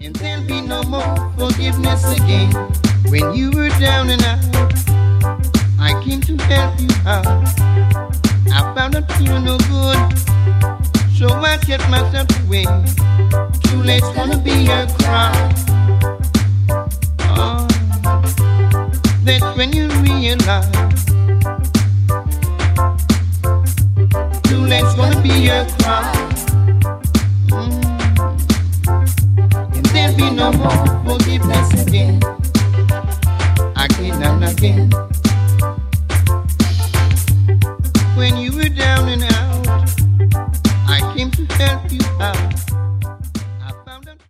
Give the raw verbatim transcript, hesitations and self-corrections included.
And there'll be no more forgiveness again. When you were down and out, I came to help you out. I found out you're no good, so I kept myself away. Too late's gonna be a crime. Oh, that's when you realize. Too late's gonna be a crime. Mm. And there'll be no more forgiveness again. Again and again.